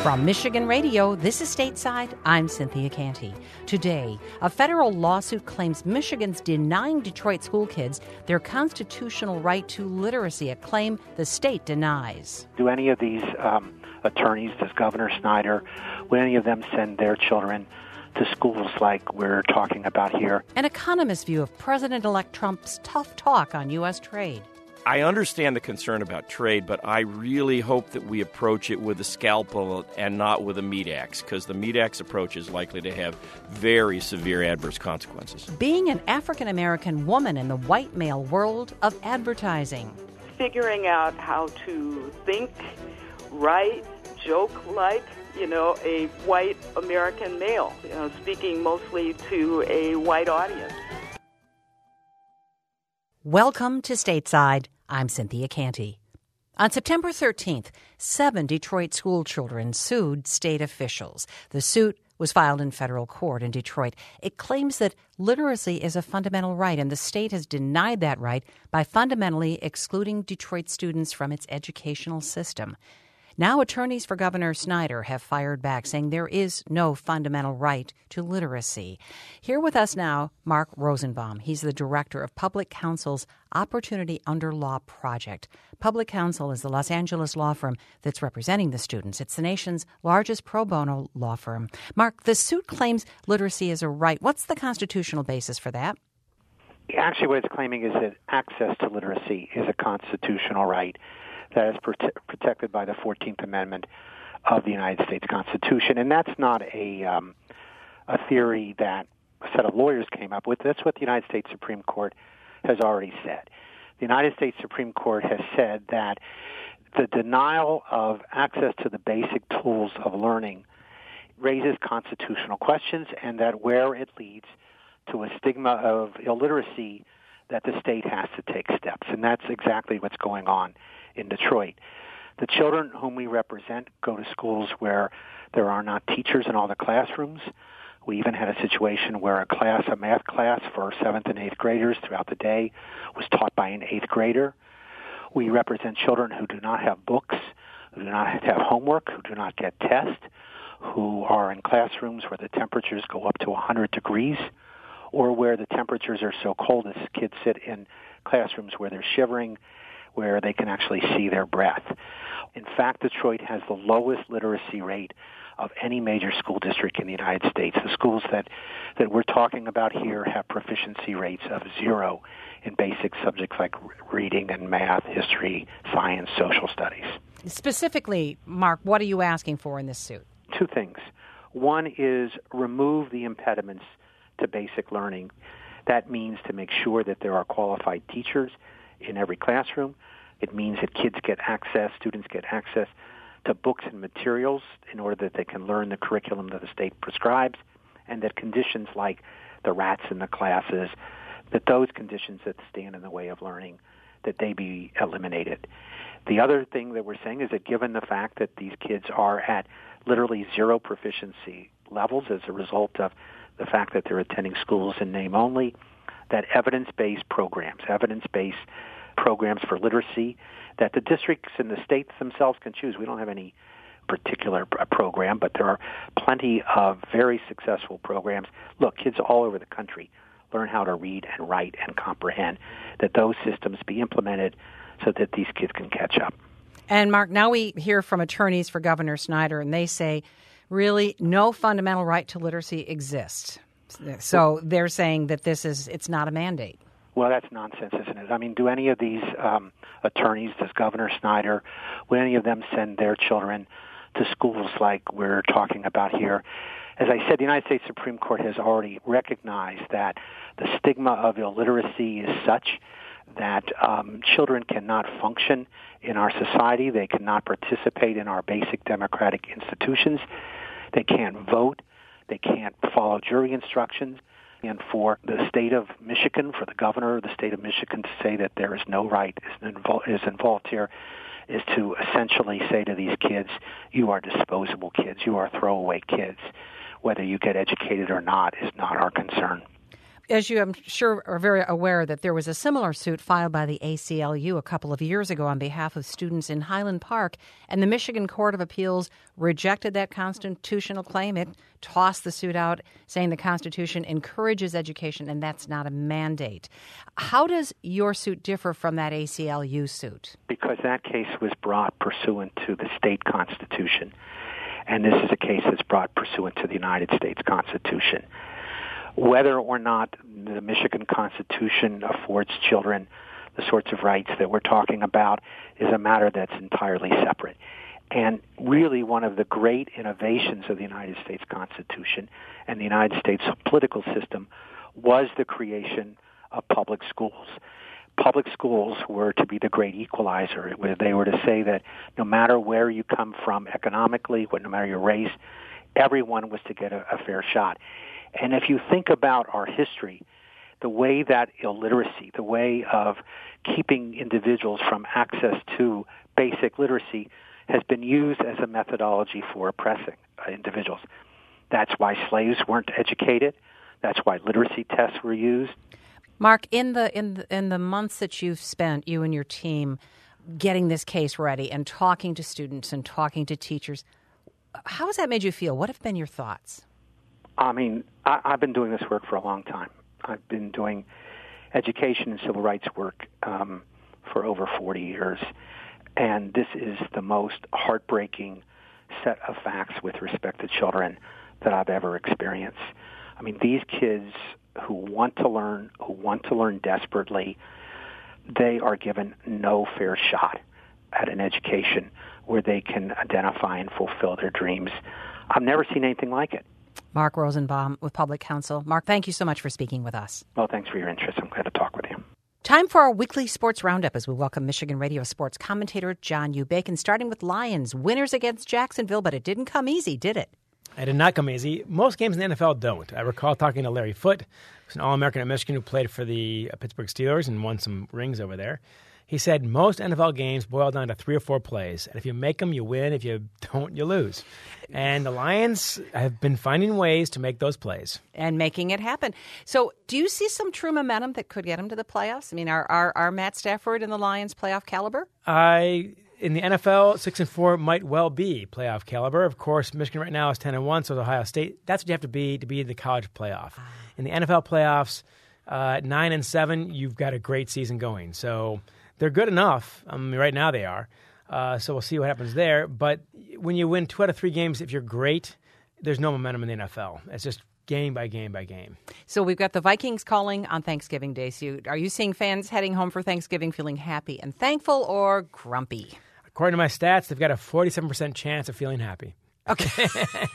From Michigan Radio, this is Stateside. I'm Cynthia Canty. Today, a federal lawsuit claims Michigan's denying Detroit school kids their constitutional right to literacy, a claim the state denies. Do any of these attorneys, does Governor Snyder, will any of them send their children to schools like we're talking about here? An economist's view of President-elect Trump's tough talk on U.S. trade. I understand the concern about trade, but I really hope that we approach it with a scalpel and not with a meat axe, because the meat axe approach is likely to have very severe adverse consequences. Being an African-American woman in the white male world of advertising. Figuring out how to think, write, joke like, a white American male, speaking mostly to a white audience. Welcome to Stateside. I'm Cynthia Canty. On September 13th, 7 Detroit school children sued state officials. The suit was filed in federal court in Detroit. It claims that literacy is a fundamental right, and the state has denied that right by fundamentally excluding Detroit students from its educational system. Now attorneys for Governor Snyder have fired back, saying there is no fundamental right to literacy. Here with us now, Mark Rosenbaum. He's the director of Public Counsel's Opportunity Under Law Project. Public Counsel is the Los Angeles law firm that's representing the students. It's the nation's largest pro bono law firm. Mark, the suit claims literacy is a right. What's the constitutional basis for that? Actually, what it's claiming is that access to literacy is a constitutional right that is protected by the 14th Amendment of the United States Constitution. And that's not a theory that a set of lawyers came up with. That's what the United States Supreme Court has already said. The United States Supreme Court has said that the denial of access to the basic tools of learning raises constitutional questions, and that where it leads to a stigma of illiteracy, that the state has to take steps. And that's exactly what's going on in Detroit. The children whom we represent go to schools where there are not teachers in all the classrooms. We even had a situation where a math class for 7th and 8th graders throughout the day was taught by an 8th grader. We represent children who do not have books, who do not have homework, who do not get tests, who are in classrooms where the temperatures go up to 100 degrees, or where the temperatures are so cold that kids sit in classrooms where they're shivering, where they can actually see their breath. In fact, Detroit has the lowest literacy rate of any major school district in the United States. The schools that we're talking about here have proficiency rates of 0 in basic subjects like reading and math, history, science, social studies. Specifically, Mark, what are you asking for in this suit? 2 things. One is remove the impediments to basic learning. That means to make sure that there are qualified teachers in every classroom. It means that students get access to books and materials in order that they can learn the curriculum that the state prescribes, and that conditions like the rats in the classes, that those conditions that stand in the way of learning, that they be eliminated. The other thing that we're saying is that given the fact that these kids are at literally 0 proficiency levels as a result of the fact that they're attending schools in name only, that evidence-based programs for literacy, that the districts and the states themselves can choose. We don't have any particular program, but there are plenty of very successful programs. Look, kids all over the country learn how to read and write and comprehend, that those systems be implemented so that these kids can catch up. And Mark, now we hear from attorneys for Governor Snyder, and they say really no fundamental right to literacy exists. So they're saying that it's not a mandate. Well, that's nonsense, isn't it? I mean, do any of these attorneys, does Governor Snyder, will any of them send their children to schools like we're talking about here? As I said, the United States Supreme Court has already recognized that the stigma of illiteracy is such that children cannot function in our society. They cannot participate in our basic democratic institutions. They can't vote. They can't follow jury instructions. And for the state of Michigan, for the governor of the state of Michigan to say that there is no right is involved here is to essentially say to these kids, you are disposable kids, you are throwaway kids. Whether you get educated or not is not our concern. As you, I'm sure, are very aware that there was a similar suit filed by the ACLU a couple of years ago on behalf of students in Highland Park, and the Michigan Court of Appeals rejected that constitutional claim. It tossed the suit out, saying the Constitution encourages education, and that's not a mandate. How does your suit differ from that ACLU suit? Because that case was brought pursuant to the state constitution, and this is a case that's brought pursuant to the United States Constitution. Whether or not the Michigan Constitution affords children the sorts of rights that we're talking about is a matter that's entirely separate. And really one of the great innovations of the United States Constitution and the United States political system was the creation of public schools. Public schools were to be the great equalizer. They were to say that no matter where you come from economically, no matter your race, everyone was to get a fair shot. And if you think about our history, the way that illiteracy, the way of keeping individuals from access to basic literacy has been used as a methodology for oppressing individuals. That's why slaves weren't educated. That's why literacy tests were used. Mark, in the months that you've spent, you and your team, getting this case ready and talking to students and talking to teachers, how has that made you feel? What have been your thoughts? I mean, I've been doing this work for a long time. I've been doing education and civil rights work for over 40 years, and this is the most heartbreaking set of facts with respect to children that I've ever experienced. I mean, these kids who want to learn desperately, they are given no fair shot at an education where they can identify and fulfill their dreams. I've never seen anything like it. Mark Rosenbaum with Public Counsel. Mark, thank you so much for speaking with us. Well, thanks for your interest. I'm glad to talk with you. Time for our weekly sports roundup as we welcome Michigan radio sports commentator John U. Bacon, starting with Lions. Winners against Jacksonville, but it didn't come easy, did it? It did not come easy. Most games in the NFL don't. I recall talking to Larry Foote, who's an All-American at Michigan who played for the Pittsburgh Steelers and won some rings over there. He said most NFL games boil down to 3 or 4 plays. And if you make them, you win. If you don't, you lose. And the Lions have been finding ways to make those plays. And making it happen. So do you see some true momentum that could get them to the playoffs? I mean, are Matt Stafford and the Lions playoff caliber? In the NFL, 6-4 might well be playoff caliber. Of course, Michigan right now is 10-1, so is Ohio State. That's what you have to be in the college playoff. In the NFL playoffs, 9-7, you've got a great season going. So they're good enough. I mean, right now they are. So we'll see what happens there. But when you win 2 out of 3 games, if you're great, there's no momentum in the NFL. It's just game by game by game. So we've got the Vikings calling on Thanksgiving Day. So are you seeing fans heading home for Thanksgiving feeling happy and thankful or grumpy? According to my stats, they've got a 47% chance of feeling happy. Okay.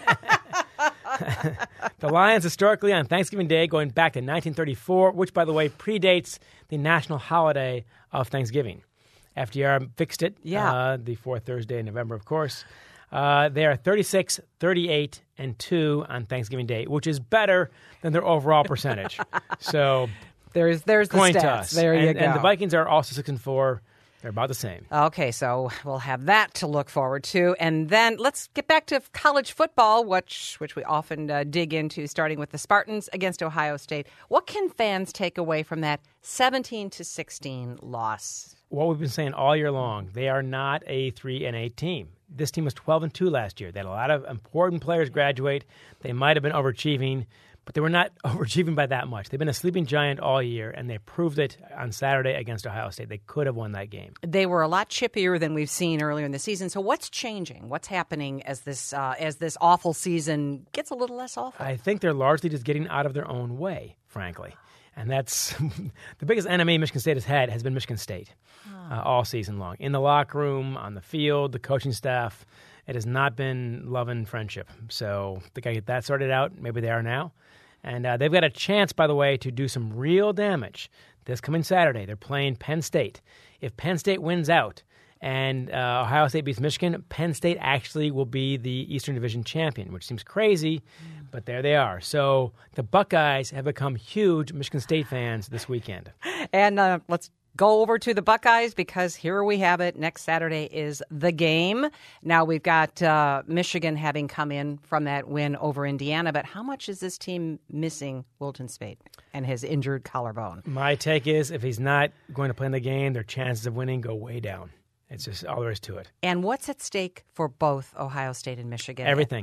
The Lions historically on Thanksgiving Day going back to 1934, which, by the way, predates the national holiday of Thanksgiving. FDR fixed it, the 4th Thursday in November, of course. They are 36, 38, and 2 on Thanksgiving Day, which is better than their overall percentage. So there's the point stats. To us. There you go. And the Vikings are also 6-4. They're about the same. Okay, so we'll have that to look forward to. And then let's get back to college football, which we often dig into, starting with the Spartans against Ohio State. What can fans take away from that 17-16 loss? What we've been saying all year long, they are not a 3-8 team. This team was 12-2 last year. They had a lot of important players graduate. They might have been overachieving, but they were not overachieving by that much. They've been a sleeping giant all year, and they proved it on Saturday against Ohio State. They could have won that game. They were a lot chippier than we've seen earlier in the season. So what's changing? What's happening as this awful season gets a little less awful? I think they're largely just getting out of their own way, frankly. And that's the biggest enemy Michigan State has had has been Michigan State all season long. In the locker room, on the field, the coaching staff, it has not been love and friendship. So they got to get that sorted out. Maybe they are now. And they've got a chance, by the way, to do some real damage this coming Saturday. They're playing Penn State. If Penn State wins out and Ohio State beats Michigan, Penn State actually will be the Eastern Division champion, which seems crazy, but there they are. So the Buckeyes have become huge Michigan State fans this weekend. And let's go over to the Buckeyes because here we have it. Next Saturday is the game. Now we've got Michigan having come in from that win over Indiana, but how much is this team missing Wilton Speight and his injured collarbone? My take is if he's not going to play in the game, their chances of winning go way down. It's just all there is to it. And what's at stake for both Ohio State and Michigan? Everything.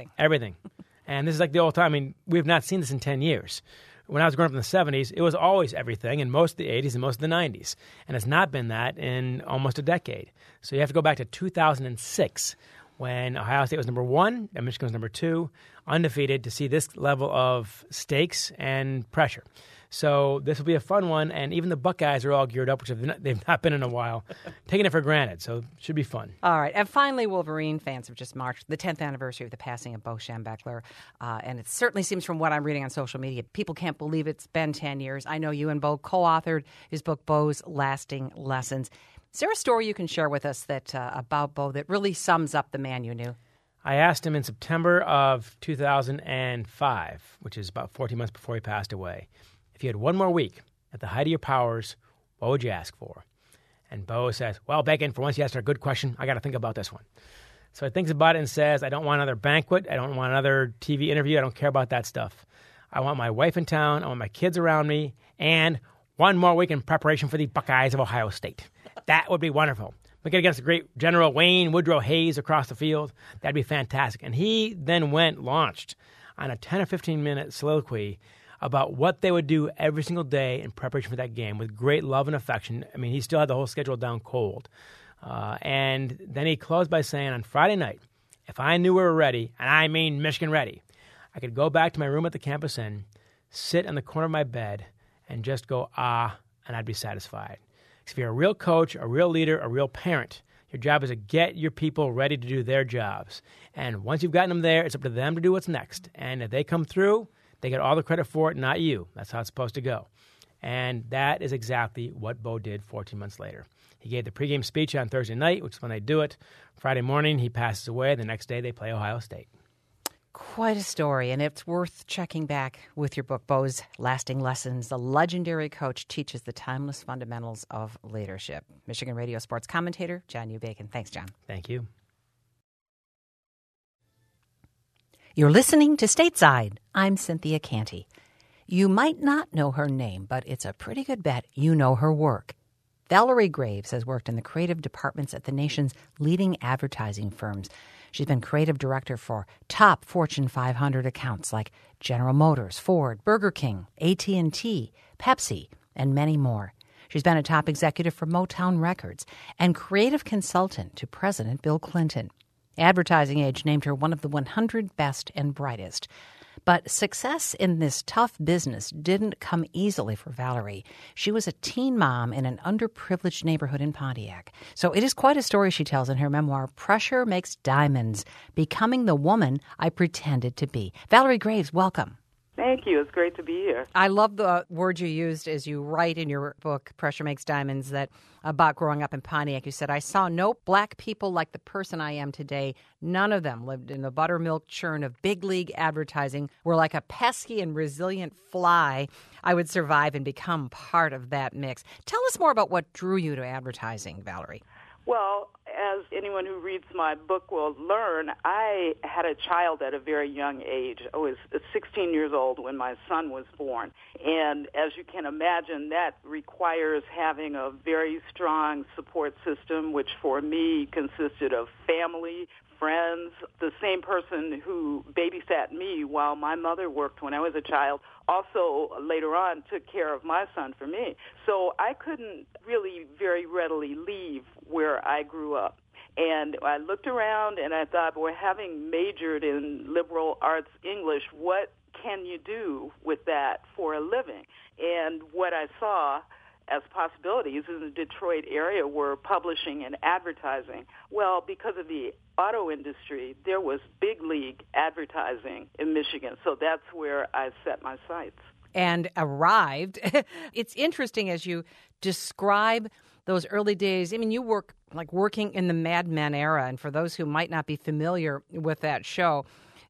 And this is like the old time. I mean, we've not seen this in 10 years. When I was growing up in the 70s, it was always everything in most of the 80s and most of the 90s. And it's not been that in almost a decade. So you have to go back to 2006 when Ohio State was number 1 and Michigan was number 2, undefeated, to see this level of stakes and pressure. So this will be a fun one, and even the Buckeyes are all geared up, which they've not been in a while, taking it for granted, so it should be fun. All right, and finally, Wolverine fans have just marked the 10th anniversary of the passing of Bo Schembechler, and it certainly seems from what I'm reading on social media, people can't believe it's been 10 years. I know you and Bo co-authored his book, Bo's Lasting Lessons. Is there a story you can share with us that about Bo that really sums up the man you knew? I asked him in September of 2005, which is about 14 months before he passed away, if you had one more week at the height of your powers, what would you ask for? And Bo says, well, Bacon, for once you asked a good question, I got to think about this one. So he thinks about it and says, I don't want another banquet. I don't want another TV interview. I don't care about that stuff. I want my wife in town. I want my kids around me. And one more week in preparation for the Buckeyes of Ohio State. That would be wonderful. We get against the great General Wayne Woodrow Hayes across the field. That'd be fantastic. And he then launched on a 10 or 15-minute soliloquy about what they would do every single day in preparation for that game with great love and affection. I mean, he still had the whole schedule down cold. And then he closed by saying, on Friday night, if I knew we were ready, and I mean Michigan ready, I could go back to my room at the campus Inn, sit in the corner of my bed, and just go, and I'd be satisfied. Because if you're a real coach, a real leader, a real parent, your job is to get your people ready to do their jobs. And once you've gotten them there, it's up to them to do what's next. And if they come through, they get all the credit for it, not you. That's how it's supposed to go. And that is exactly what Bo did 14 months later. He gave the pregame speech on Thursday night, which is when they do it. Friday morning, he passes away. The next day, they play Ohio State. Quite a story, and it's worth checking back with your book, Bo's Lasting Lessons. The legendary coach teaches the timeless fundamentals of leadership. Michigan radio sports commentator, John U. Bacon. Thanks, John. Thank you. You're listening to Stateside. I'm Cynthia Canty. You might not know her name, but it's a pretty good bet you know her work. Valerie Graves has worked in the creative departments at the nation's leading advertising firms. She's been creative director for top Fortune 500 accounts like General Motors, Ford, Burger King, AT&T, Pepsi, and many more. She's been a top executive for Motown Records and creative consultant to President Bill Clinton. Advertising Age named her one of the 100 best and brightest. But success in this tough business didn't come easily for Valerie. She was a teen mom in an underprivileged neighborhood in Pontiac. So it is quite a story she tells in her memoir, Pressure Makes Diamonds, Becoming the Woman I Pretended to Be. Valerie Graves, welcome. Thank you. It's great to be here. I love the word you used as you write in your book, Pressure Makes Diamonds, that about growing up in Pontiac. You said, I saw no black people like the person I am today. None of them lived in the buttermilk churn of big league advertising. Were like a pesky and resilient fly. I would survive and become part of that mix. Tell us more about what drew you to advertising, Valerie. Well, as anyone who reads my book will learn, I had a child at a very young age. I was 16 years old when my son was born. And as you can imagine, that requires having a very strong support system, which for me consisted of family, friends. The same person who babysat me while my mother worked when I was a child also later on took care of my son for me. So I couldn't really very readily leave where I grew up. And I looked around and I thought, well, having majored in liberal arts English, what can you do with that for a living? And what I saw as possibilities in the Detroit area were publishing and advertising. Well, because of the auto industry, there was big league advertising in Michigan, so that's where I set my sights. And arrived. It's interesting as you describe those early days. I mean, you working in the Mad Men era, and for those who might not be familiar with that show,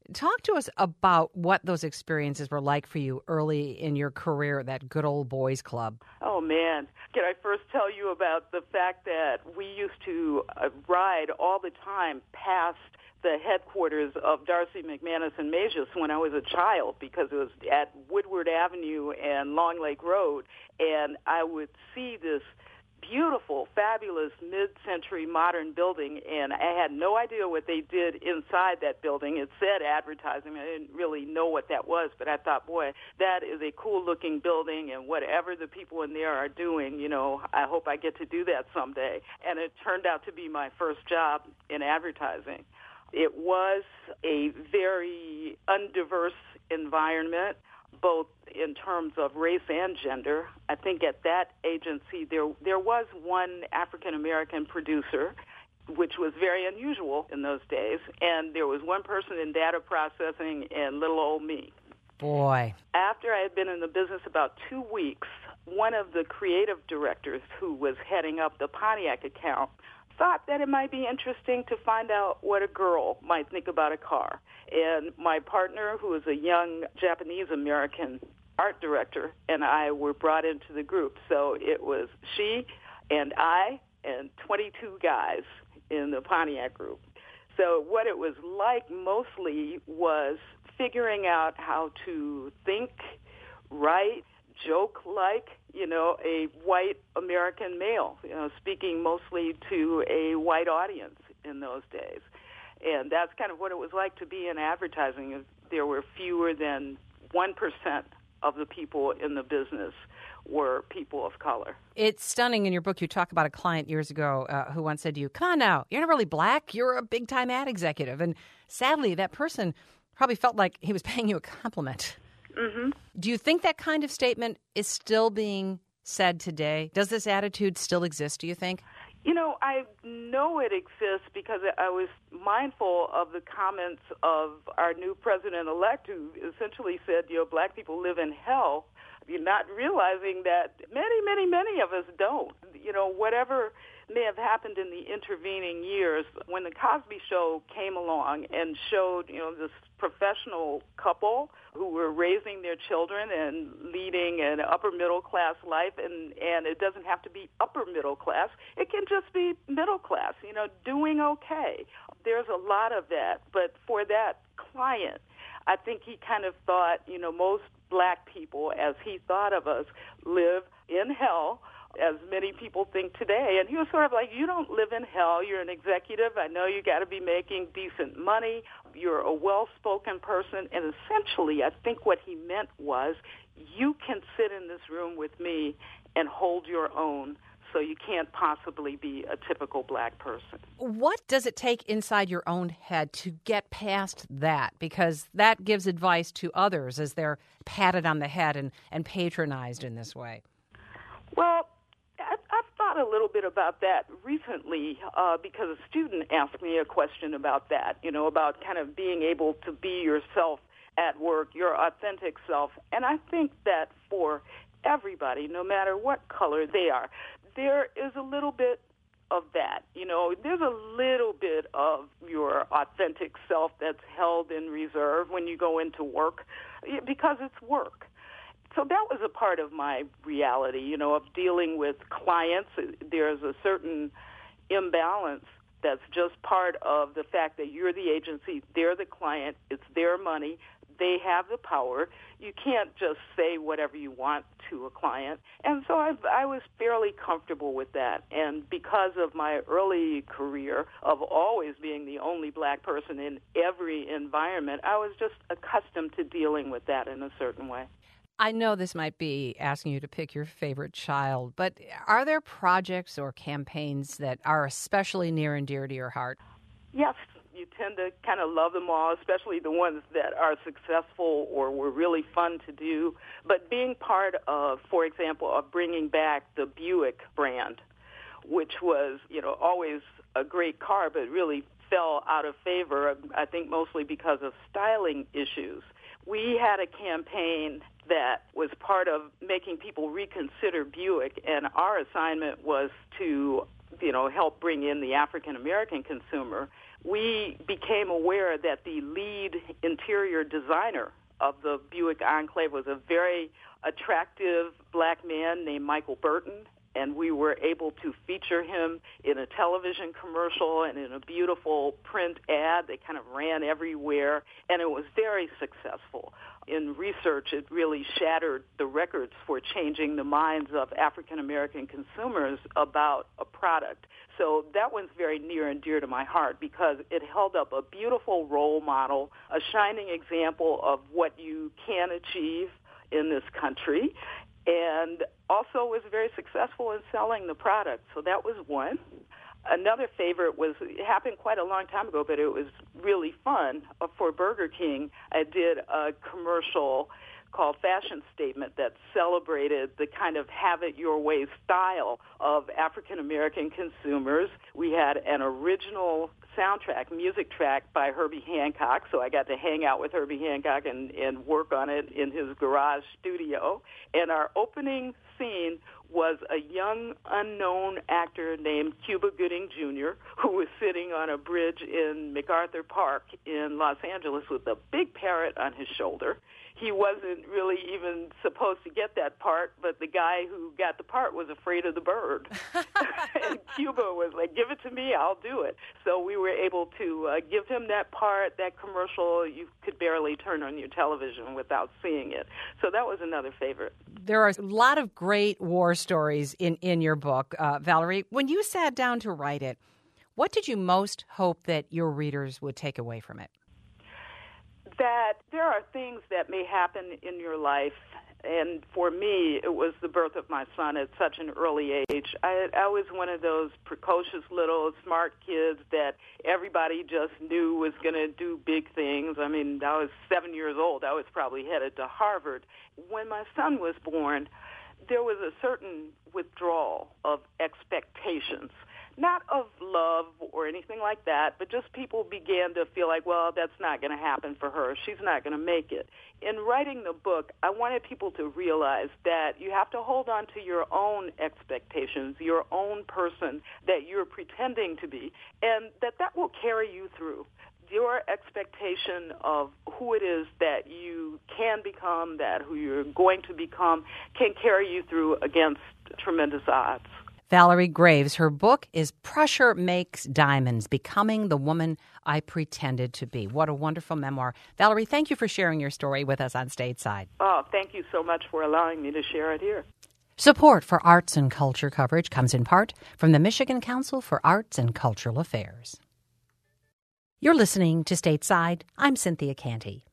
Talk to us about what those experiences were like for you early in your career at that good old boys club. Oh, man. Can I first tell you about the fact that we used to ride all the time past the headquarters of Darcy McManus and Magus when I was a child, because it was at Woodward Avenue and Long Lake Road, and I would see this beautiful, fabulous mid-century modern building, and I had no idea what they did inside that building. It said advertising. I didn't really know what that was, but I thought, boy, that is a cool-looking building, and whatever the people in there are doing, I hope I get to do that someday. And it turned out to be my first job in advertising. It was a very undiverse environment, both in terms of race and gender. I think at that agency there was one African-American producer, which was very unusual in those days, and there was one person in data processing and little old me. Boy. After I had been in the business about 2 weeks, one of the creative directors who was heading up the Pontiac account thought that it might be interesting to find out what a girl might think about a car. And my partner, who was a young Japanese-American art director, and I were brought into the group. So it was she and I and 22 guys in the Pontiac group. So what it was like mostly was figuring out how to think, write, joke like, a white American male, speaking mostly to a white audience in those days. And that's kind of what it was like to be in advertising. There were fewer than 1% of the people in the business were people of color. It's stunning. In your book, you talk about a client years ago who once said to you, "Come on now, you're not really black. You're a big-time ad executive." And sadly, that person probably felt like he was paying you a compliment. Mm-hmm. Do you think that kind of statement is still being said today? Does this attitude still exist, do you think? I know it exists because I was mindful of the comments of our new president-elect, who essentially said, black people live in hell, not realizing that many of us don't. Whatever may have happened in the intervening years, when the Cosby Show came along and showed, this professional couple who were raising their children and leading an upper middle class life, and it doesn't have to be upper middle class, it can just be middle class, doing okay. There's a lot of that, but for that client, I think he kind of thought, most black people, as he thought of us, live in hell, as many people think today. And he was sort of like, you don't live in hell. You're an executive. I know you got to be making decent money. You're a well-spoken person. And essentially, I think what he meant was, you can sit in this room with me and hold your own, so you can't possibly be a typical black person. What does it take inside your own head to get past that? Because that gives advice to others as they're patted on the head and patronized in this way. Well, I've thought a little bit about that recently because a student asked me a question about that, about kind of being able to be yourself at work, your authentic self. And I think that for everybody, no matter what color they are, there is a little bit of that. There's a little bit of your authentic self that's held in reserve when you go into work because it's work. So that was a part of my reality, of dealing with clients. There's a certain imbalance that's just part of the fact that you're the agency, they're the client, it's their money, they have the power. You can't just say whatever you want to a client. And so I was fairly comfortable with that. And because of my early career of always being the only black person in every environment, I was just accustomed to dealing with that in a certain way. I know this might be asking you to pick your favorite child, but are there projects or campaigns that are especially near and dear to your heart? Yes, you tend to kind of love them all, especially the ones that are successful or were really fun to do. But being part of, for example, of bringing back the Buick brand, which was, always a great car, but really fell out of favor, I think mostly because of styling issues. We had a campaign that was part of making people reconsider Buick, and our assignment was to help bring in the African American consumer, we became aware that the lead interior designer of the Buick Enclave was a very attractive black man named Michael Burton, and we were able to feature him in a television commercial and in a beautiful print ad that kind of ran everywhere, and it was very successful. In research, it really shattered the records for changing the minds of African American consumers about a product. So that one's very near and dear to my heart because it held up a beautiful role model, a shining example of what you can achieve in this country, and also was very successful in selling the product. So that was one. Another favorite it happened quite a long time ago, but it was really fun. For Burger King, I did a commercial called Fashion Statement that celebrated the kind of have-it-your-way style of African-American consumers. We had an original music track by Herbie Hancock, so I got to hang out with Herbie Hancock and work on it in his garage studio. And our opening scene was a young, unknown actor named Cuba Gooding Jr., who was sitting on a bridge in MacArthur Park in Los Angeles with a big parrot on his shoulder. He wasn't really even supposed to get that part, but the guy who got the part was afraid of the bird. And Cuba was like, give it to me, I'll do it. So we were able to give him that part, that commercial. You could barely turn on your television without seeing it. So that was another favorite. There are a lot of great war stories in your book, Valerie. When you sat down to write it, what did you most hope that your readers would take away from it? That there are things that may happen in your life, and for me, it was the birth of my son at such an early age. I was one of those precocious little smart kids that everybody just knew was going to do big things. I mean, I was 7 years old. I was probably headed to Harvard. When my son was born, there was a certain withdrawal of expectations. Not of love or anything like that, but just people began to feel like, well, that's not going to happen for her. She's not going to make it. In writing the book, I wanted people to realize that you have to hold on to your own expectations, your own person that you're pretending to be, and that will carry you through. Your expectation of who it is that you can become, that who you're going to become, can carry you through against tremendous odds. Valerie Graves, her book is Pressure Makes Diamonds, Becoming the Woman I Pretended to Be. What a wonderful memoir. Valerie, thank you for sharing your story with us on Stateside. Oh, thank you so much for allowing me to share it here. Support for arts and culture coverage comes in part from the Michigan Council for Arts and Cultural Affairs. You're listening to Stateside. I'm Cynthia Canty.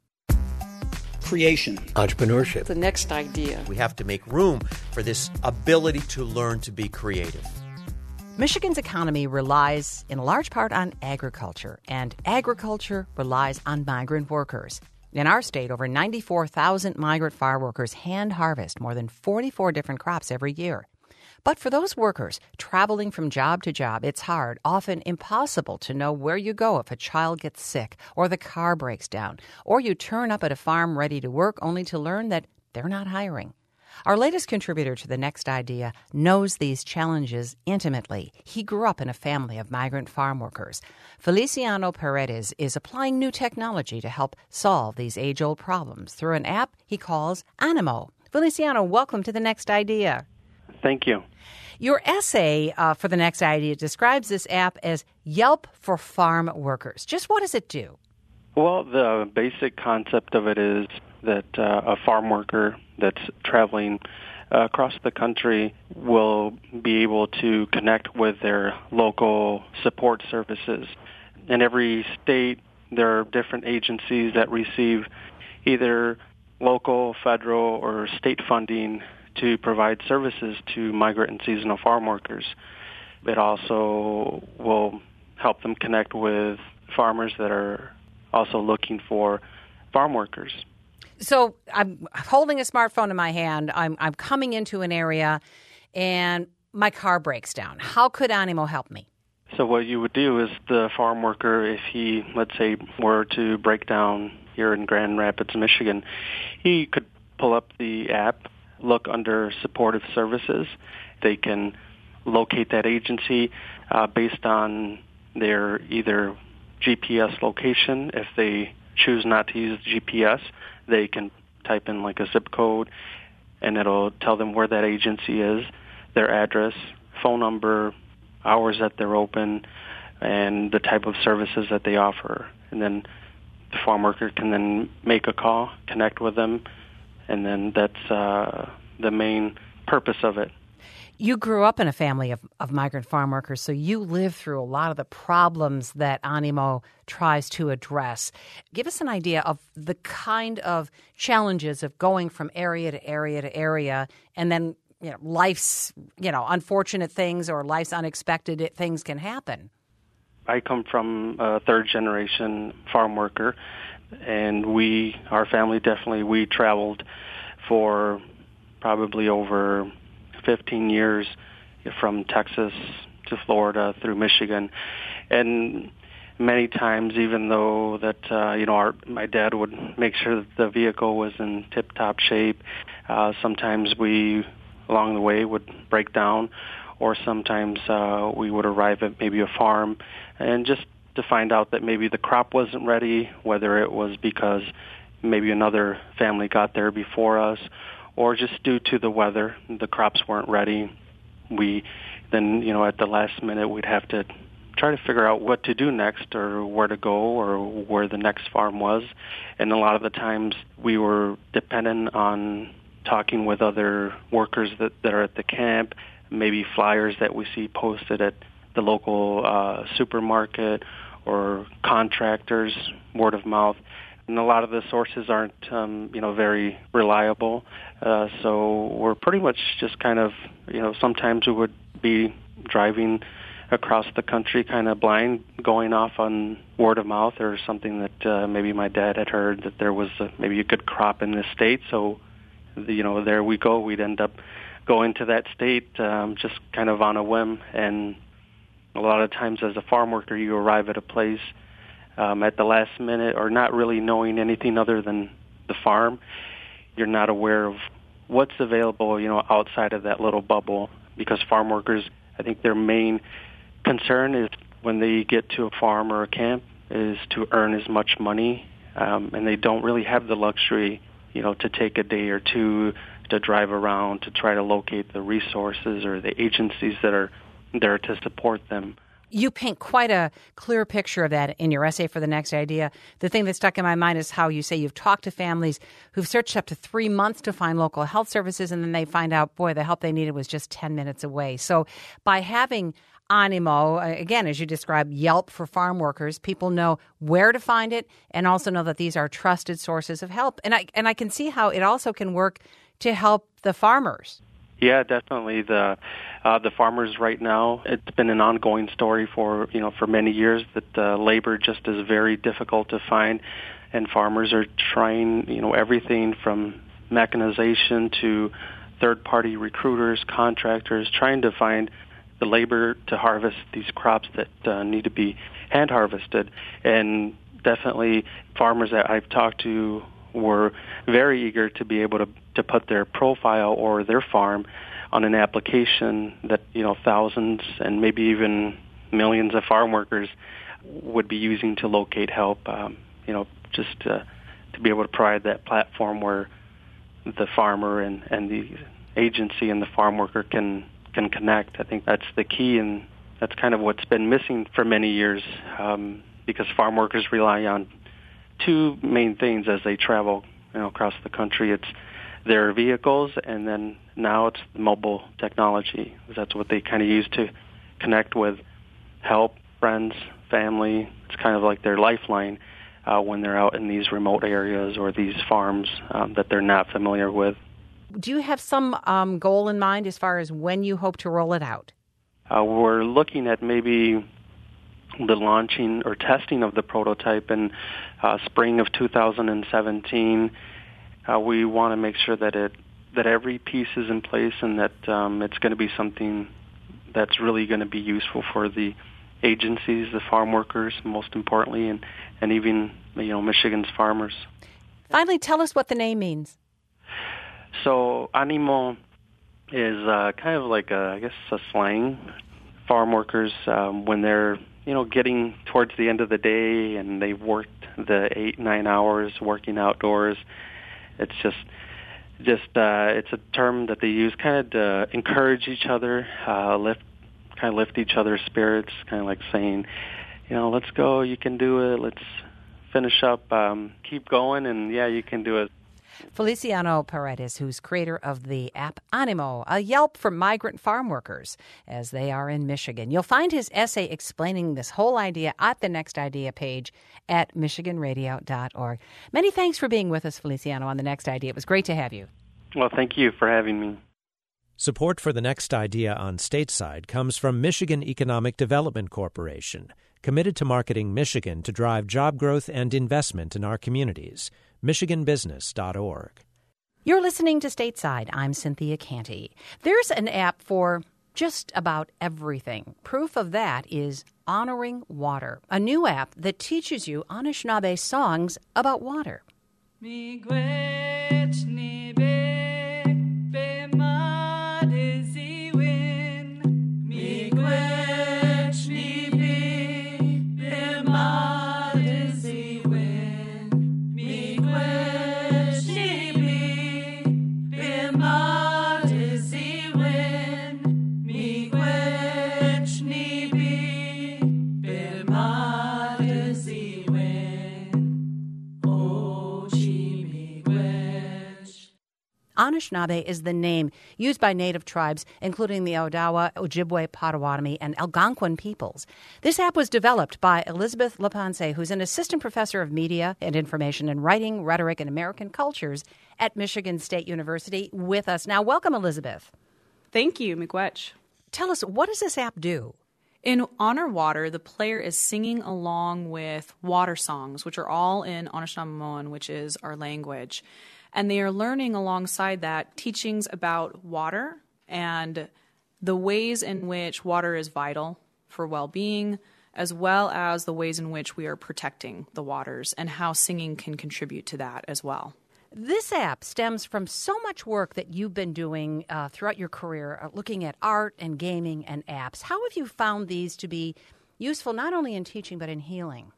Creation. Entrepreneurship. The next idea. We have to make room for this ability to learn to be creative. Michigan's economy relies in large part on agriculture, and agriculture relies on migrant workers. In our state, over 94,000 migrant farm workers hand harvest more than 44 different crops every year. But for those workers traveling from job to job, it's hard, often impossible to know where you go if a child gets sick or the car breaks down, or you turn up at a farm ready to work only to learn that they're not hiring. Our latest contributor to The Next Idea knows these challenges intimately. He grew up in a family of migrant farm workers. Feliciano Paredes is applying new technology to help solve these age-old problems through an app he calls Animo. Feliciano, welcome to The Next Idea. Thank you. Your essay for The Next Idea describes this app as Yelp for farm workers. Just what does it do? Well, the basic concept of it is that a farm worker that's traveling across the country will be able to connect with their local support services. In every state, there are different agencies that receive either local, federal, or state funding to provide services to migrant and seasonal farm workers. It also will help them connect with farmers that are also looking for farm workers. So I'm holding a smartphone in my hand. I'm coming into an area, and my car breaks down. How could Animo help me? So what you would do is the farm worker, if he, let's say, were to break down here in Grand Rapids, Michigan, he could pull up the app, look under supportive services. They can locate that agency based on their either GPS location. If they choose not to use GPS, they can type in like a zip code, and it'll tell them where that agency is, their address, phone number, hours that they're open, and the type of services that they offer. And then the farm worker can then make a call, connect with them, and then that's the main purpose of it. You grew up in a family of migrant farm workers, so you lived through a lot of the problems that Animo tries to address. Give us an idea of the kind of challenges of going from area to area to area, and then life's unfortunate things or life's unexpected things can happen. I come from a third-generation farm worker, and our family we traveled for probably over 15 years from Texas to Florida through Michigan. And many times, even though that my dad would make sure that the vehicle was in tip-top shape, sometimes we along the way would break down, or sometimes we would arrive at maybe a farm and just to find out that maybe the crop wasn't ready, whether it was because maybe another family got there before us, or just due to the weather, the crops weren't ready. We then, at the last minute, we'd have to try to figure out what to do next or where to go or where the next farm was. And a lot of the times we were dependent on talking with other workers that are at the camp, maybe flyers that we see posted at the local supermarket or contractors, word of mouth. And a lot of the sources aren't, very reliable. So we're pretty much just kind of, sometimes we would be driving across the country kind of blind, going off on word of mouth or something that maybe my dad had heard that there was maybe a good crop in this state. So, there we go. We'd end up going to that state just kind of on a whim. And a lot of times as a farm worker, you arrive at a place at the last minute or not really knowing anything other than the farm. You're not aware of what's available, outside of that little bubble, because farm workers, I think their main concern is when they get to a farm or a camp is to earn as much money, and they don't really have the luxury, to take a day or two to drive around to try to locate the resources or the agencies that are there to support them. You paint quite a clear picture of that in your essay for The Next Idea. The thing that stuck in my mind is how you say you've talked to families who've searched up to 3 months to find local health services, and then they find out, boy, the help they needed was just 10 minutes away. So by having Animo, again, as you described, Yelp for farm workers, people know where to find it and also know that these are trusted sources of help. And I can see how it also can work to help the farmers. Yeah, definitely. The farmers right now, it's been an ongoing story for many years that labor just is very difficult to find, and farmers are trying, everything from mechanization to third-party recruiters, contractors, trying to find the labor to harvest these crops that need to be hand harvested. And definitely farmers that I've talked to were very eager to be able to put their profile or their farm on an application that, thousands and maybe even millions of farm workers would be using to locate help, just to be able to provide that platform where the farmer and the agency and the farm worker can connect. I think that's the key, and that's kind of what's been missing for many years, because farm workers rely on two main things as they travel across the country. It's their vehicles, and then now it's the mobile technology. That's what they kind of use to connect with help, friends, family. It's kind of like their lifeline when they're out in these remote areas or these farms that they're not familiar with. Do you have some goal in mind as far as when you hope to roll it out? We're looking at maybe the launching or testing of the prototype in spring of 2017. We want to make sure that every piece is in place and that it's going to be something that's really going to be useful for the agencies, the farm workers, most importantly, and even Michigan's farmers. Finally, tell us what the name means. So Animo is kind of like a slang. Farm workers, when they're getting towards the end of the day and they've worked the 8-9 hours working outdoors, it's just it's a term that they use kind of to encourage each other, lift each other's spirits, kind of like saying, let's go, you can do it, let's finish up, keep going, and yeah, you can do it. Feliciano Paredes, who's creator of the app Animo, a Yelp for migrant farm workers, as they are in Michigan. You'll find his essay explaining this whole idea at the Next Idea page at michiganradio.org. Many thanks for being with us, Feliciano, on the Next Idea. It was great to have you. Well, thank you for having me. Support for the Next Idea on Stateside comes from Michigan Economic Development Corporation, committed to marketing Michigan to drive job growth and investment in our communities. MichiganBusiness.org. You're listening to Stateside. I'm Cynthia Canty. There's an app for just about everything. Proof of that is Honoring Water, a new app that teaches you Anishinaabe songs about water. Anishinaabe is the name used by native tribes, including the Odawa, Ojibwe, Potawatomi, and Algonquin peoples. This app was developed by Elizabeth Leponce, who's an assistant professor of media and information and writing, rhetoric, and American cultures at Michigan State University, with us now. Welcome, Elizabeth. Thank you, Miigwech. Tell us, what does this app do? In Honor Water, the player is singing along with water songs, which are all in Anishinaabemowin, which is our language. And they are learning alongside that teachings about water and the ways in which water is vital for well-being, as well as the ways in which we are protecting the waters and how singing can contribute to that as well. This app stems from so much work that you've been doing throughout your career, looking at art and gaming and apps. How have you found these to be useful not only in teaching but in healing?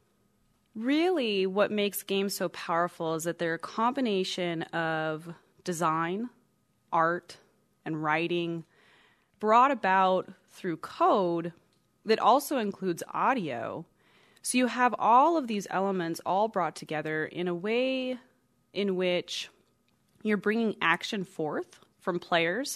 Really, what makes games so powerful is that they're a combination of design, art, and writing brought about through code that also includes audio. So you have all of these elements all brought together in a way in which you're bringing action forth from players.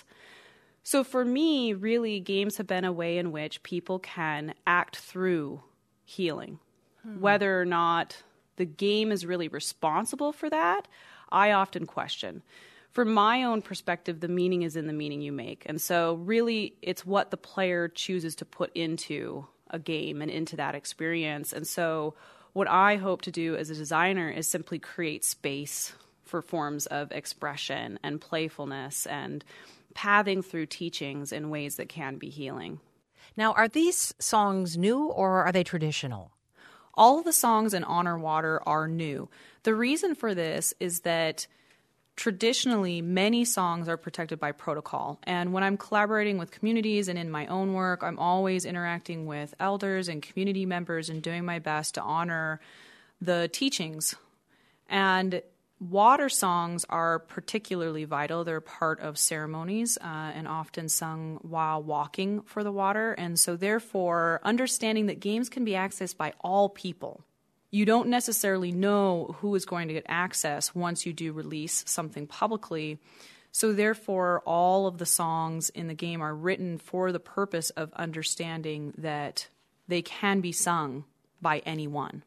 So for me, really, games have been a way in which people can act through healing. Whether or not the game is really responsible for that, I often question. From my own perspective, the meaning is in the meaning you make. And so really, it's what the player chooses to put into a game and into that experience. And so what I hope to do as a designer is simply create space for forms of expression and playfulness and pathing through teachings in ways that can be healing. Now, are these songs new or are they traditional? All of the songs in Honor Water are new. The reason for this is that traditionally many songs are protected by protocol. And when I'm collaborating with communities and in my own work, I'm always interacting with elders and community members and doing my best to honor the teachings. And water songs are particularly vital. They're part of ceremonies and often sung while walking for the water. And so therefore, understanding that games can be accessed by all people. You don't necessarily know who is going to get access once you do release something publicly. So therefore, all of the songs in the game are written for the purpose of understanding that they can be sung by anyone.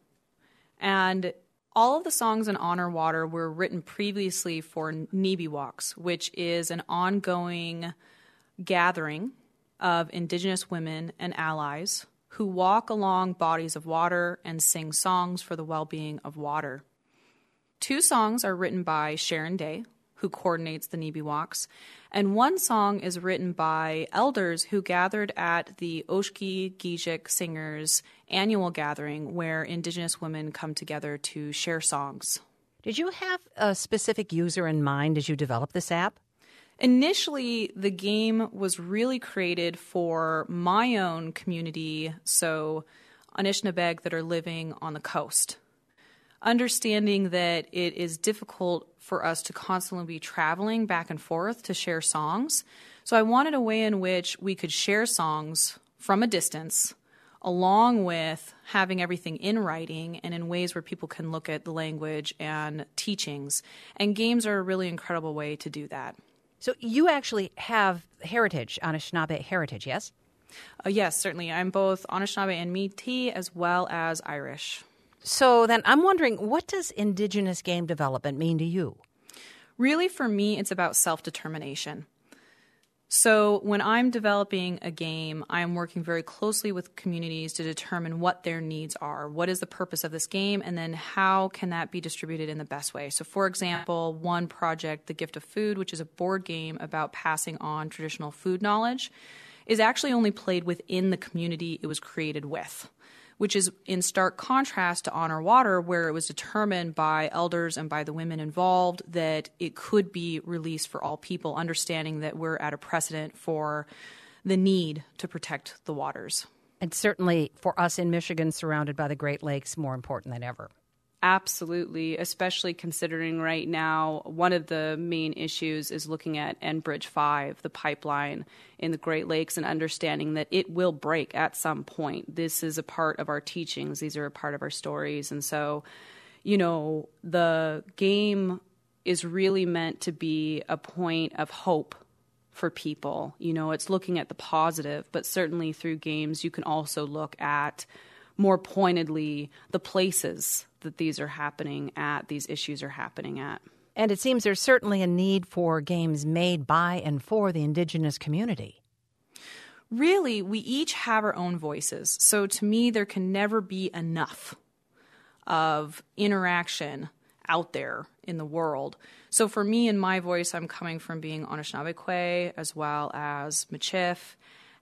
And all of the songs in Honor Water were written previously for Nibiwaks, which is an ongoing gathering of Indigenous women and allies who walk along bodies of water and sing songs for the well-being of water. 2 songs are written by Sharon Day, who coordinates the Nibiwaks, and 1 song is written by elders who gathered at the Oshki Gijik Singers annual gathering where Indigenous women come together to share songs. Did you have a specific user in mind as you developed this app? Initially, the game was really created for my own community, so Anishinaabeg that are living on the coast. Understanding that it is difficult for us to constantly be traveling back and forth to share songs. So I wanted a way in which we could share songs from a distance, along with having everything in writing and in ways where people can look at the language and teachings. And games are a really incredible way to do that. So you actually have heritage, Anishinaabe heritage, yes? Yes, certainly. I'm both Anishinaabe and Métis as well as Irish. So then I'm wondering, what does Indigenous game development mean to you? Really, for me, it's about self-determination. So when I'm developing a game, I'm working very closely with communities to determine what their needs are. What is the purpose of this game? And then how can that be distributed in the best way? So for example, one project, The Gift of Food, which is a board game about passing on traditional food knowledge, is actually only played within the community it was created with, which is in stark contrast to Honor Water, where it was determined by elders and by the women involved that it could be released for all people, understanding that we're at a precedent for the need to protect the waters. And certainly for us in Michigan, surrounded by the Great Lakes, more important than ever. Absolutely, especially considering right now one of the main issues is looking at Enbridge 5, the pipeline in the Great Lakes, and understanding that it will break at some point. This is a part of our teachings. These are a part of our stories. And so, the game is really meant to be a point of hope for people. It's looking at the positive, but certainly through games you can also look at more pointedly the places that these are happening at, these issues are happening at. And it seems there's certainly a need for games made by and for the Indigenous community. Really, we each have our own voices. So to me, there can never be enough of interaction out there in the world. So for me and my voice, I'm coming from being Anishinaabe as well as Michif.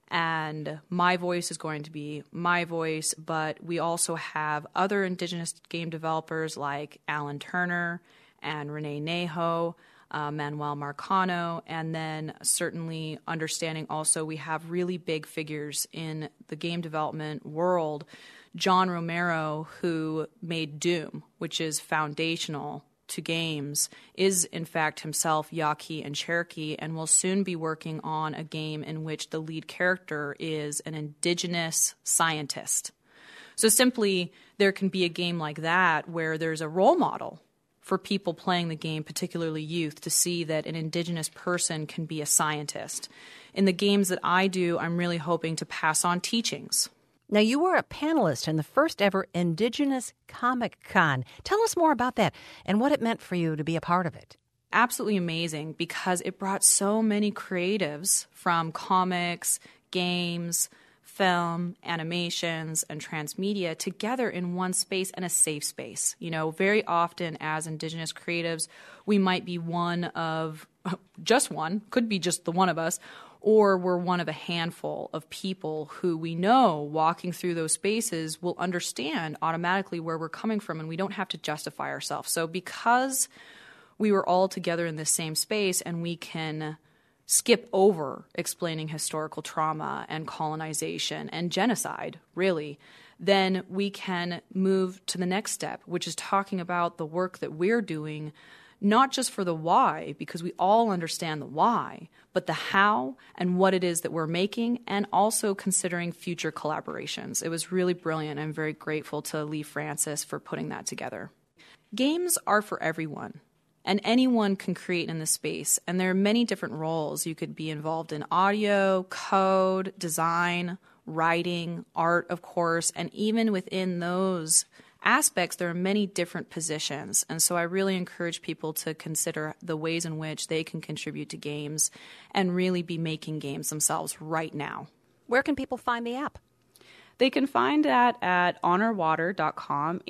And my voice is going to be my voice, but we also have other Indigenous game developers like Alan Turner and Renee Neho, Manuel Marcano, and then certainly understanding also we have really big figures in the game development world. John Romero, who made Doom, which is foundational to games, is in fact himself Yaqui and Cherokee, and will soon be working on a game in which the lead character is an Indigenous scientist. So simply, there can be a game like that where there's a role model for people playing the game, particularly youth, to see that an Indigenous person can be a scientist. In the games that I do, I'm really hoping to pass on teachings. Now, you were a panelist in the first ever Indigenous Comic Con. Tell us more about that and what it meant for you to be a part of it. Absolutely amazing, because it brought so many creatives from comics, games, film, animations, and transmedia together in one space and a safe space. Very often as Indigenous creatives, we might be one of just one, could be just the one of us, or we're one of a handful of people who we know walking through those spaces will understand automatically where we're coming from, and we don't have to justify ourselves. So because we were all together in the same space and we can skip over explaining historical trauma and colonization and genocide, really, then we can move to the next step, which is talking about the work that we're doing, not just for the why, because we all understand the why, but the how and what it is that we're making, and also considering future collaborations. It was really brilliant. I'm very grateful to Lee Francis for putting that together. Games are for everyone, and anyone can create in this space, and there are many different roles. You could be involved in audio, code, design, writing, art, of course, and even within those aspects, there are many different positions. And so I really encourage people to consider the ways in which they can contribute to games and really be making games themselves right now. Where can people find the app? They can find that at honorwater.com,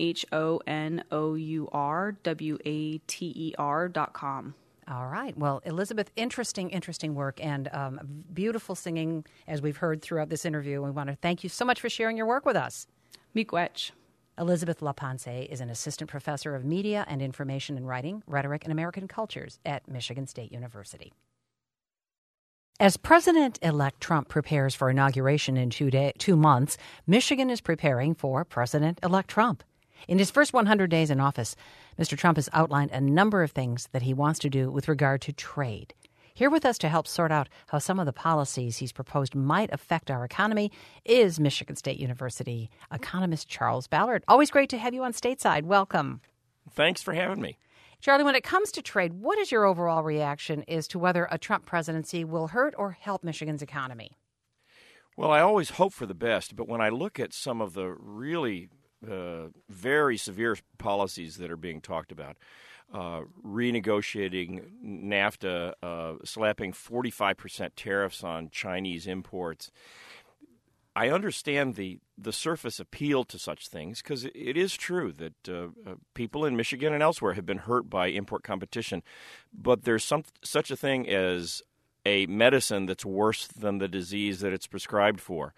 HONOURWATER.com. All right. Well, Elizabeth, interesting work, and beautiful singing, as we've heard throughout this interview. We want to thank you so much for sharing your work with us. Miigwech. Elizabeth LaPonce is an assistant professor of media and information and writing, rhetoric, and American cultures at Michigan State University. As President-elect Trump prepares for inauguration in 2 months, Michigan is preparing for President-elect Trump. In his first 100 days in office, Mr. Trump has outlined a number of things that he wants to do with regard to trade. Here with us to help sort out how some of the policies he's proposed might affect our economy is Michigan State University economist Charles Ballard. Always great to have you on Stateside. Welcome. Thanks for having me. Charlie, when it comes to trade, what is your overall reaction as to whether a Trump presidency will hurt or help Michigan's economy? Well, I always hope for the best, but when I look at some of the really very severe policies that are being talked about, renegotiating NAFTA, slapping 45% tariffs on Chinese imports, I understand the surface appeal to such things because it is true that people in Michigan and elsewhere have been hurt by import competition. But there's such a thing as a medicine that's worse than the disease that it's prescribed for.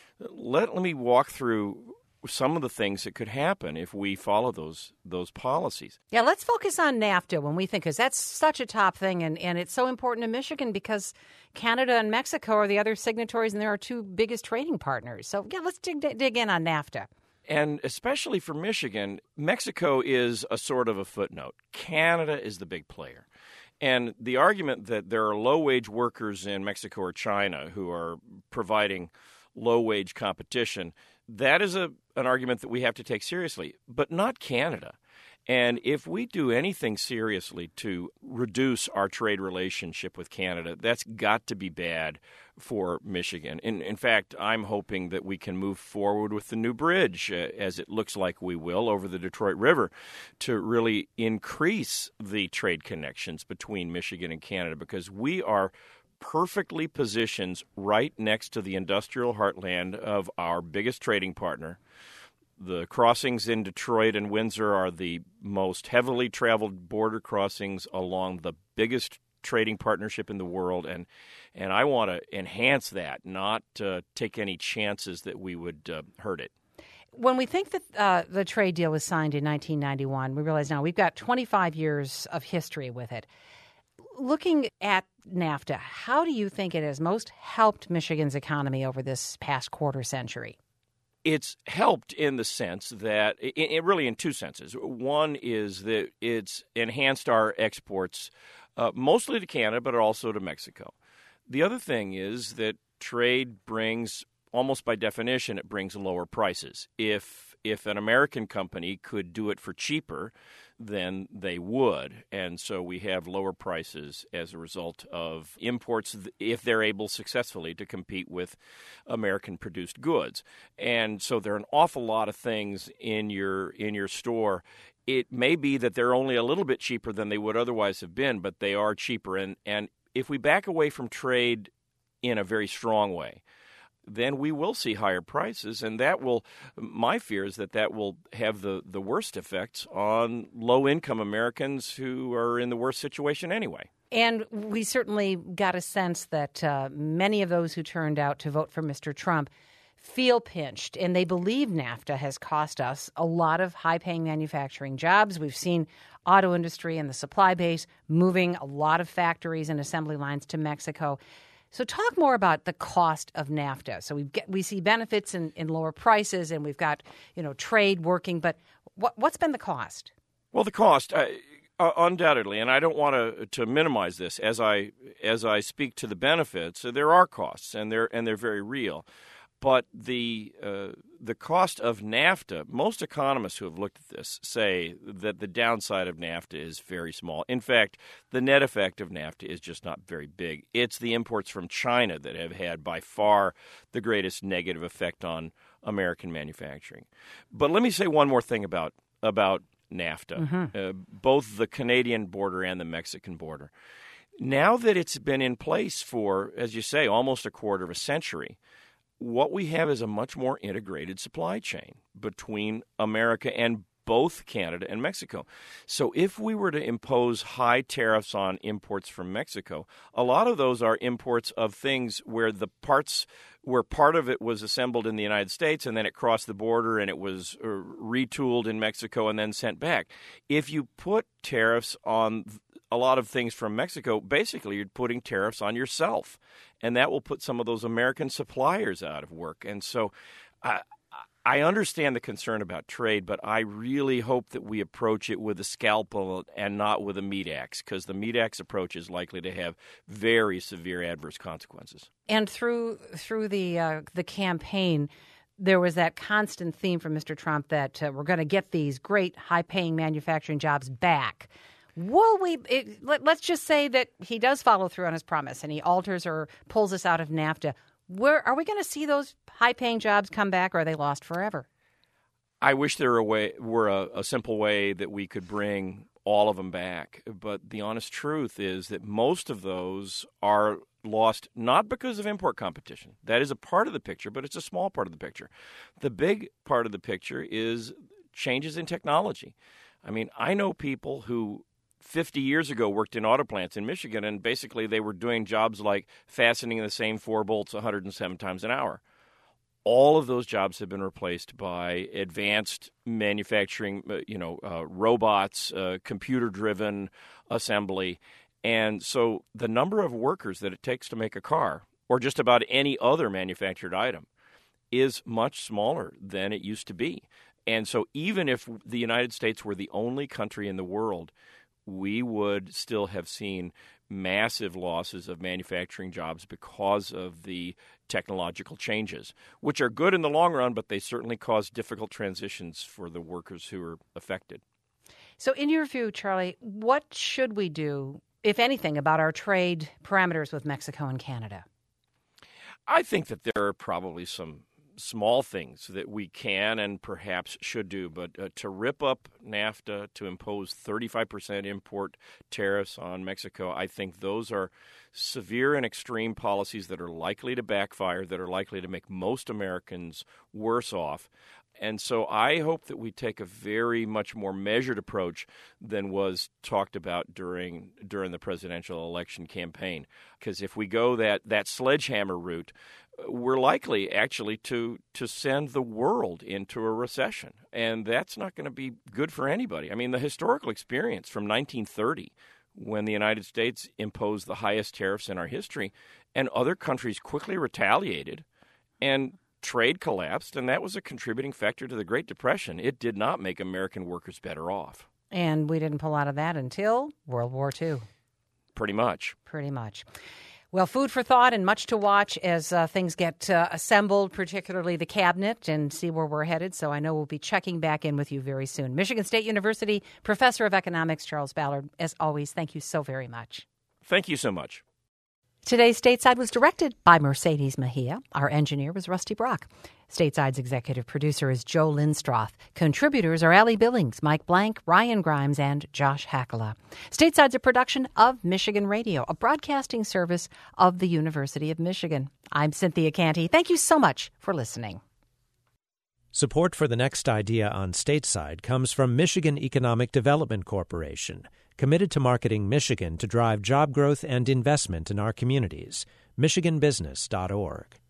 Let me walk through some of the things that could happen if we follow those policies. Yeah, let's focus on NAFTA when we think, because that's such a top thing, and it's so important to Michigan because Canada and Mexico are the other signatories, and they're our two biggest trading partners. So, yeah, let's dig in on NAFTA. And especially for Michigan, Mexico is a sort of a footnote. Canada is the big player. And the argument that there are low-wage workers in Mexico or China who are providing low-wage competition, that is an argument that we have to take seriously, but not Canada. And if we do anything seriously to reduce our trade relationship with Canada, that's got to be bad for Michigan. In fact, I'm hoping that we can move forward with the new bridge, as it looks like we will, over the Detroit River, to really increase the trade connections between Michigan and Canada, because we are perfectly positioned right next to the industrial heartland of our biggest trading partner. The crossings in Detroit and Windsor are the most heavily traveled border crossings along the biggest trading partnership in the world, and I want to enhance that, not take any chances that we would hurt it. When we think that the trade deal was signed in 1991, we realize now we've got 25 years of history with it. Looking at NAFTA, how do you think it has most helped Michigan's economy over this past quarter century? It's helped in the sense that, really in two senses. One is that it's enhanced our exports mostly to Canada, but also to Mexico. The other thing is that trade brings, almost by definition, it brings lower prices. If an American company could do it for cheaper, then they would. And so we have lower prices as a result of imports if they're able successfully to compete with American-produced goods. And so there are an awful lot of things in your store. It may be that they're only a little bit cheaper than they would otherwise have been, but they are cheaper. And if we back away from trade in a very strong way, then we will see higher prices, and my fear is that will have the worst effects on low-income Americans who are in the worst situation anyway. And we certainly got a sense that many of those who turned out to vote for Mr. Trump feel pinched, and they believe NAFTA has cost us a lot of high-paying manufacturing jobs. We've seen auto industry and the supply base moving a lot of factories and assembly lines to Mexico. So talk more about the cost of NAFTA. So we see benefits in lower prices, and we've got trade working. But what's been the cost? Well, the cost, undoubtedly, and I don't want to minimize this as I speak to the benefits. There are costs, and they're very real. But the cost of NAFTA, most economists who have looked at this say that the downside of NAFTA is very small. In fact, the net effect of NAFTA is just not very big. It's the imports from China that have had by far the greatest negative effect on American manufacturing. But let me say one more thing about NAFTA, both the Canadian border and the Mexican border. Now that it's been in place for, as you say, almost a quarter of a century, what we have is a much more integrated supply chain between America and both Canada and Mexico. So if we were to impose high tariffs on imports from Mexico, a lot of those are imports of things where part of it was assembled in the United States and then it crossed the border and it was retooled in Mexico and then sent back. If you put tariffs on a lot of things from Mexico, basically you're putting tariffs on yourself, and that will put some of those American suppliers out of work. And so I understand the concern about trade, but I really hope that we approach it with a scalpel and not with a meat axe, because the meat axe approach is likely to have very severe adverse consequences. And through the campaign, there was that constant theme from Mr. Trump that we're going to get these great high-paying manufacturing jobs back. Let's just say that he does follow through on his promise and he alters or pulls us out of NAFTA. Where are we going to see those high-paying jobs come back, or are they lost forever? I wish there were a simple way that we could bring all of them back. But the honest truth is that most of those are lost not because of import competition. That is a part of the picture, but it's a small part of the picture. The big part of the picture is changes in technology. I mean, I know people who 50 years ago worked in auto plants in Michigan, and basically they were doing jobs like fastening the same 4 bolts 107 times an hour. All of those jobs have been replaced by advanced manufacturing, robots, computer-driven assembly. And so the number of workers that it takes to make a car, or just about any other manufactured item, is much smaller than it used to be. And so even if the United States were the only country in the world, we would still have seen massive losses of manufacturing jobs because of the technological changes, which are good in the long run, but they certainly cause difficult transitions for the workers who are affected. So in your view, Charlie, what should we do, if anything, about our trade parameters with Mexico and Canada? I think that there are probably some small things that we can and perhaps should do, but to rip up NAFTA, to impose 35% import tariffs on Mexico, I think those are severe and extreme policies that are likely to backfire, that are likely to make most Americans worse off. And so I hope that we take a very much more measured approach than was talked about during the presidential election campaign. Because if we go that sledgehammer route, we're likely actually to send the world into a recession. And that's not going to be good for anybody. I mean, the historical experience from 1930, when the United States imposed the highest tariffs in our history, and other countries quickly retaliated, and trade collapsed, and that was a contributing factor to the Great Depression. It did not make American workers better off. And we didn't pull out of that until World War II. Pretty much. Well, food for thought and much to watch as things get assembled, particularly the cabinet, and see where we're headed. So I know we'll be checking back in with you very soon. Michigan State University Professor of Economics Charles Ballard, as always, thank you so very much. Thank you so much. Today's Stateside was directed by Mercedes Mejia. Our engineer was Rusty Brock. Stateside's executive producer is Joe Lindstroth. Contributors are Allie Billings, Mike Blank, Ryan Grimes, and Josh Hakala. Stateside's a production of Michigan Radio, a broadcasting service of the University of Michigan. I'm Cynthia Canty. Thank you so much for listening. Support for the next idea on Stateside comes from Michigan Economic Development Corporation, committed to marketing Michigan to drive job growth and investment in our communities. MichiganBusiness.org.